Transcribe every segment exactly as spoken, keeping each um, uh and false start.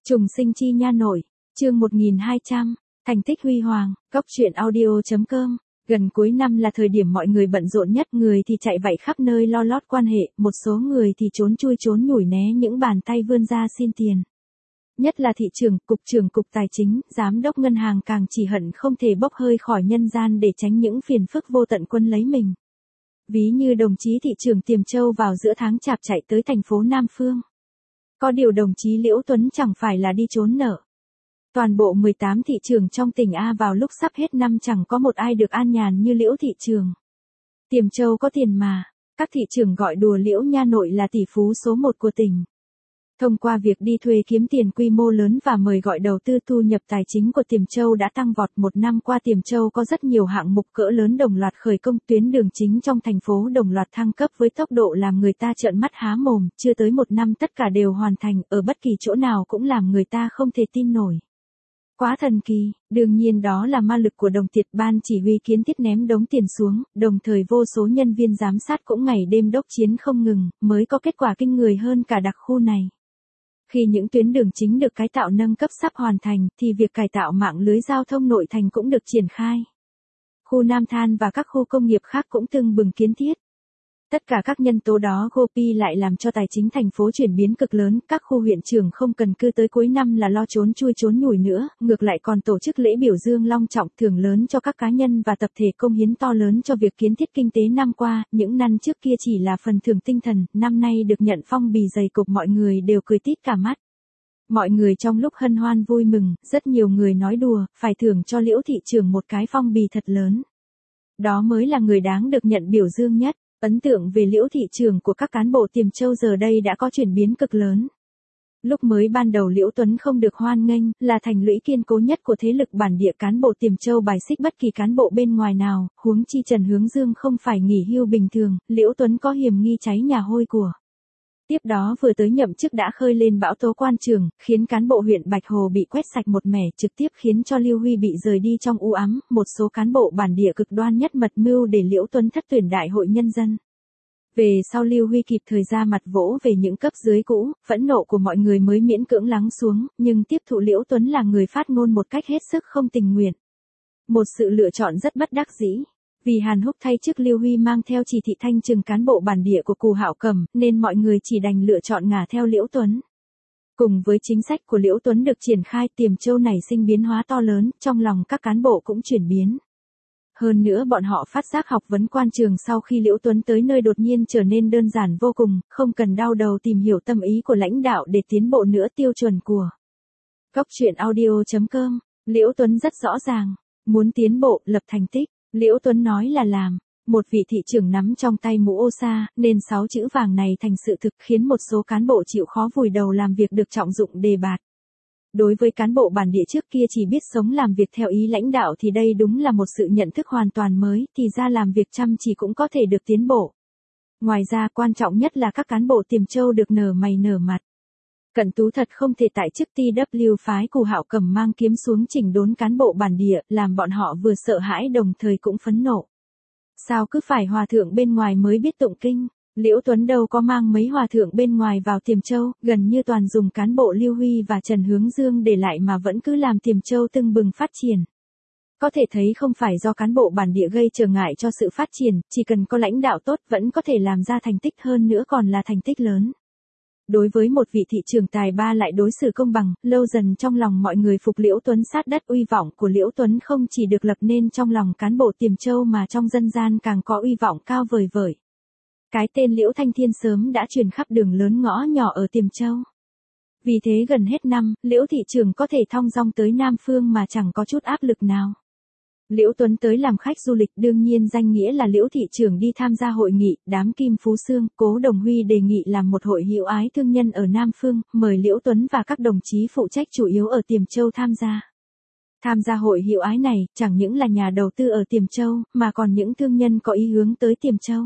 Trùng sinh chi nha nội, chương một nghìn hai trăm, thành tích huy hoàng, góc truyện audio.com. Gần cuối năm là thời điểm mọi người bận rộn nhất, người thì chạy vạy khắp nơi lo lót quan hệ, một số người thì trốn chui trốn nhủi né những bàn tay vươn ra xin tiền. Nhất là thị trưởng, cục trưởng cục tài chính, giám đốc ngân hàng càng chỉ hận không thể bốc hơi khỏi nhân gian để tránh những phiền phức vô tận quân lấy mình. Ví như đồng chí thị trưởng Tiềm Châu vào giữa tháng Chạp chạy tới thành phố Nam Phương. Có điều đồng chí Liễu Tuấn chẳng phải là đi trốn nợ. Toàn bộ mười tám thị trường trong tỉnh A vào lúc sắp hết năm chẳng có một ai được an nhàn như Liễu thị trường. Tiềm Châu có tiền mà, các thị trường gọi đùa Liễu nha nội là tỷ phú số một của tỉnh. Thông qua việc đi thuê kiếm tiền quy mô lớn và mời gọi đầu tư, thu nhập tài chính của Tiềm Châu đã tăng vọt. Một năm qua Tiềm Châu có rất nhiều hạng mục cỡ lớn đồng loạt khởi công, tuyến đường chính trong thành phố đồng loạt thăng cấp với tốc độ làm người ta trợn mắt há mồm, chưa tới một năm tất cả đều hoàn thành, ở bất kỳ chỗ nào cũng làm người ta không thể tin nổi. Quá thần kỳ, đương nhiên đó là ma lực của đồng tiệt. Ban chỉ huy kiến thiết ném đống tiền xuống, đồng thời vô số nhân viên giám sát cũng ngày đêm đốc chiến không ngừng, mới có kết quả kinh người hơn cả đặc khu này. Khi những tuyến đường chính được cải tạo nâng cấp sắp hoàn thành, thì việc cải tạo mạng lưới giao thông nội thành cũng được triển khai. Khu Nam Than và các khu công nghiệp khác cũng tưng bừng kiến thiết. Tất cả các nhân tố đó góp lại làm cho tài chính thành phố chuyển biến cực lớn, các khu huyện trưởng không cần cứ tới cuối năm là lo trốn chui trốn nhủi nữa, ngược lại còn tổ chức lễ biểu dương long trọng, thưởng lớn cho các cá nhân và tập thể công hiến to lớn cho việc kiến thiết kinh tế năm qua. Những năm trước kia chỉ là phần thưởng tinh thần, năm nay được nhận phong bì dày cộp, mọi người đều cười tít cả mắt. Mọi người trong lúc hân hoan vui mừng, rất nhiều người nói đùa, phải thưởng cho Liễu thị trưởng một cái phong bì thật lớn. Đó mới là người đáng được nhận biểu dương nhất. Ấn tượng về Liễu thị trường của các cán bộ Tiềm Châu giờ đây đã có chuyển biến cực lớn. Lúc mới ban đầu Liễu Tuấn không được hoan nghênh, là thành lũy kiên cố nhất của thế lực bản địa, cán bộ Tiềm Châu bài xích bất kỳ cán bộ bên ngoài nào, huống chi Trần Hướng Dương không phải nghỉ hưu bình thường, Liễu Tuấn có hiểm nghi cháy nhà hôi của. Tiếp đó vừa tới nhậm chức đã khơi lên bão tố quan trường, khiến cán bộ huyện Bạch Hồ bị quét sạch một mẻ, trực tiếp khiến cho Lưu Huy bị rời đi trong u ám. Một số cán bộ bản địa cực đoan nhất mật mưu để Liễu Tuấn thất tuyển đại hội nhân dân. Về sau Lưu Huy kịp thời ra mặt vỗ về những cấp dưới cũ, phẫn nộ của mọi người mới miễn cưỡng lắng xuống, nhưng tiếp thụ Liễu Tuấn là người phát ngôn một cách hết sức không tình nguyện. Một sự lựa chọn rất bất đắc dĩ. Vì Hàn Húc thay chức Lưu Huy mang theo chỉ thị thanh trừng cán bộ bản địa của Cù Hạo Cẩm, nên mọi người chỉ đành lựa chọn ngả theo Liễu Tuấn. Cùng với chính sách của Liễu Tuấn được triển khai, Tiềm Châu nảy sinh biến hóa to lớn, trong lòng các cán bộ cũng chuyển biến. Hơn nữa bọn họ phát giác học vấn quan trường sau khi Liễu Tuấn tới nơi đột nhiên trở nên đơn giản vô cùng, không cần đau đầu tìm hiểu tâm ý của lãnh đạo để tiến bộ nữa. Tiêu chuẩn của góc truyện audio.com, Liễu Tuấn rất rõ ràng, muốn tiến bộ, lập thành tích. Liễu Tuấn nói là làm, một vị thị trưởng nắm trong tay mũ ô sa, nên sáu chữ vàng này thành sự thực, khiến một số cán bộ chịu khó vùi đầu làm việc được trọng dụng đề bạt. Đối với cán bộ bản địa trước kia chỉ biết sống làm việc theo ý lãnh đạo thì đây đúng là một sự nhận thức hoàn toàn mới, thì ra làm việc chăm chỉ cũng có thể được tiến bộ. Ngoài ra quan trọng nhất là các cán bộ Tiềm Châu được nở mày nở mặt. Cận Tú thật không thể tại chức tê vê phái Cù Hạo Cẩm mang kiếm xuống chỉnh đốn cán bộ bản địa, làm bọn họ vừa sợ hãi đồng thời cũng phẫn nộ. Sao cứ phải hòa thượng bên ngoài mới biết tụng kinh? Liễu Tuấn đâu có mang mấy hòa thượng bên ngoài vào Tiềm Châu, gần như toàn dùng cán bộ Lưu Huy và Trần Hướng Dương để lại mà vẫn cứ làm Tiềm Châu tưng bừng phát triển. Có thể thấy không phải do cán bộ bản địa gây trở ngại cho sự phát triển, chỉ cần có lãnh đạo tốt vẫn có thể làm ra thành tích, hơn nữa còn là thành tích lớn. Đối với một vị thị trưởng tài ba lại đối xử công bằng, lâu dần trong lòng mọi người phục Liễu Tuấn sát đất. Uy vọng của Liễu Tuấn không chỉ được lập nên trong lòng cán bộ Tiềm Châu mà trong dân gian càng có uy vọng cao vời vợi. Cái tên Liễu Thanh Thiên sớm đã truyền khắp đường lớn ngõ nhỏ ở Tiềm Châu. Vì thế gần hết năm, Liễu thị trưởng có thể thong dong tới Nam Phương mà chẳng có chút áp lực nào. Liễu Tuấn tới làm khách du lịch, đương nhiên danh nghĩa là Liễu thị trưởng đi tham gia hội nghị, đám Kim Phú Sương. Cố Đồng Huy đề nghị làm một hội hữu ái thương nhân ở Nam Phương, mời Liễu Tuấn và các đồng chí phụ trách chủ yếu ở Tiềm Châu tham gia. Tham gia hội hữu ái này, chẳng những là nhà đầu tư ở Tiềm Châu, mà còn những thương nhân có ý hướng tới Tiềm Châu.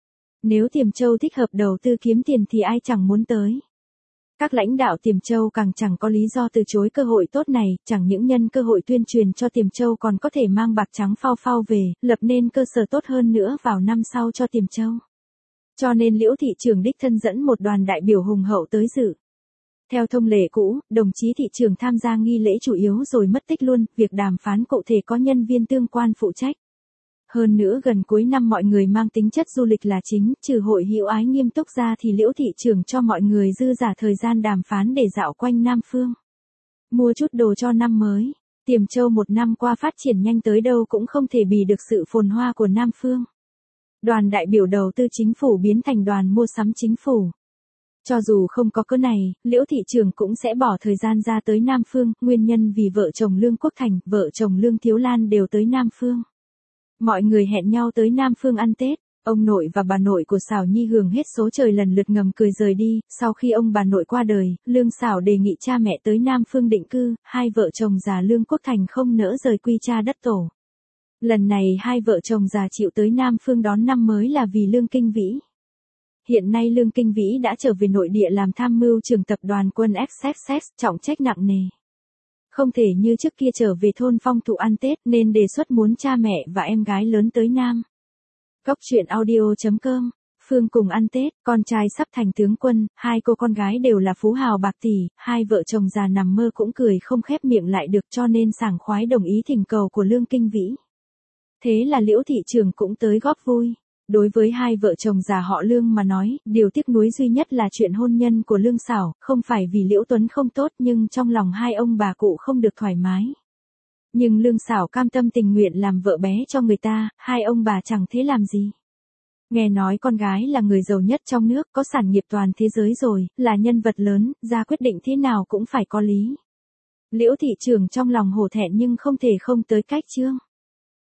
Nếu Tiềm Châu thích hợp đầu tư kiếm tiền thì ai chẳng muốn tới. Các lãnh đạo Tiềm Châu càng chẳng có lý do từ chối cơ hội tốt này, chẳng những nhân cơ hội tuyên truyền cho Tiềm Châu còn có thể mang bạc trắng phao phao về, lập nên cơ sở tốt hơn nữa vào năm sau cho Tiềm Châu. Cho nên Liễu thị trưởng đích thân dẫn một đoàn đại biểu hùng hậu tới dự. Theo thông lệ cũ, đồng chí thị trưởng tham gia nghi lễ chủ yếu rồi mất tích luôn, việc đàm phán cụ thể có nhân viên tương quan phụ trách. Hơn nữa gần cuối năm mọi người mang tính chất du lịch là chính, trừ hội hữu ái nghiêm túc ra thì Liễu thị trưởng cho mọi người dư dả thời gian đàm phán để dạo quanh Nam Phương. Mua chút đồ cho năm mới. Tiềm Châu một năm qua phát triển nhanh tới đâu cũng không thể bì được sự phồn hoa của Nam Phương. Đoàn đại biểu đầu tư chính phủ biến thành đoàn mua sắm chính phủ. Cho dù không có cớ này, Liễu thị trưởng cũng sẽ bỏ thời gian ra tới Nam Phương, nguyên nhân vì vợ chồng Lương Quốc Thành, vợ chồng Lương Thiếu Lan đều tới Nam Phương. Mọi người hẹn nhau tới Nam Phương ăn Tết, ông nội và bà nội của Sảo Nhi hưởng hết số trời lần lượt ngầm cười rời đi, sau khi ông bà nội qua đời, Lương Sảo đề nghị cha mẹ tới Nam Phương định cư, hai vợ chồng già Lương Quốc Thành không nỡ rời quy cha đất tổ. Lần này hai vợ chồng già chịu tới Nam Phương đón năm mới là vì Lương Kinh Vĩ. Hiện nay Lương Kinh Vĩ đã trở về nội địa làm tham mưu trưởng tập đoàn quân ép ét ét, trọng trách nặng nề. Không thể như trước kia trở về thôn phong thụ ăn Tết nên đề xuất muốn cha mẹ và em gái lớn tới Nam. Góc truyện audio chấm com, Phương cùng ăn Tết, con trai sắp thành tướng quân, hai cô con gái đều là phú hào bạc tỷ, hai vợ chồng già nằm mơ cũng cười không khép miệng lại được cho nên sảng khoái đồng ý thỉnh cầu của Lương Kinh Vĩ. Thế là Liễu thị trưởng cũng tới góp vui. Đối với hai vợ chồng già họ Lương mà nói, điều tiếc nuối duy nhất là chuyện hôn nhân của Lương Sảo, không phải vì Liễu Tuấn không tốt nhưng trong lòng hai ông bà cụ không được thoải mái. Nhưng Lương Sảo cam tâm tình nguyện làm vợ bé cho người ta, hai ông bà chẳng thế làm gì. Nghe nói con gái là người giàu nhất trong nước, có sản nghiệp toàn thế giới rồi, là nhân vật lớn, ra quyết định thế nào cũng phải có lý. Liễu thị trưởng trong lòng hổ thẹn nhưng không thể không tới cách chương.